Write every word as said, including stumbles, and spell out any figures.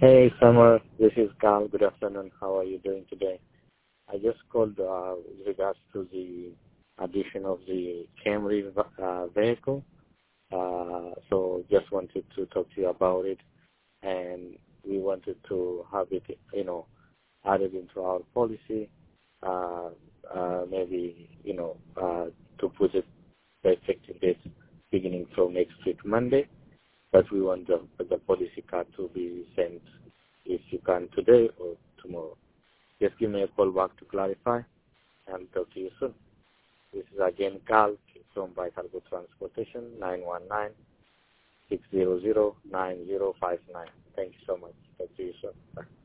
Hey, Summer. This is Carl. Good afternoon. How are you doing today? I just called uh, with regards to the addition of the Camry uh, vehicle. Uh, so just wanted to talk to you about it, and we wanted to have it, you know, added into our policy. Uh, uh, maybe, you know, uh, to put it the effective date beginning from next week Monday. But we want the, the policy card to be sent if you can today or tomorrow. Just give me a call back to clarify and talk to you soon. This is again Carl from Vital Good Transportation, nine one nine, six zero zero, nine zero five nine. Thank you so much. Talk to you soon. Bye.